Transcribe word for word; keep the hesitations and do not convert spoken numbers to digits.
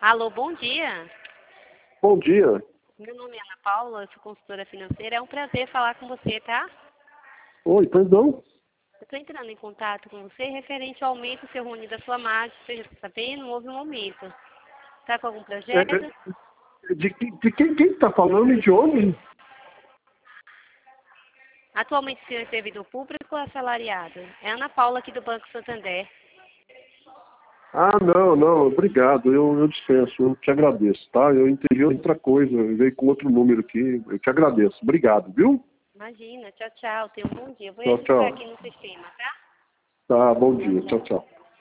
Alô, bom dia. Bom dia. Meu nome é Ana Paula, eu sou consultora financeira. É um prazer falar com você, tá? Oi, perdão? Eu estou entrando em contato com você referente ao aumento do seu Rony da sua margem. Você já está vendo? Houve um aumento. Está com algum É, projeto? é, de, que- de quem quem está falando? De onde? Atualmente o senhor é servidor público ou assalariado? É Ana Paula aqui do Banco Santander. Ah, não, não, obrigado. Eu, eu dispenso, eu te agradeço, tá? Eu entendi outra coisa, eu veio com outro número aqui. Eu te agradeço. Obrigado, viu? Imagina, tchau, tchau. Tenha um bom dia. Eu vou Tchau, registrar tchau. aqui no sistema, tá? Tá, bom Tchau, dia. Tchau, tchau. tchau.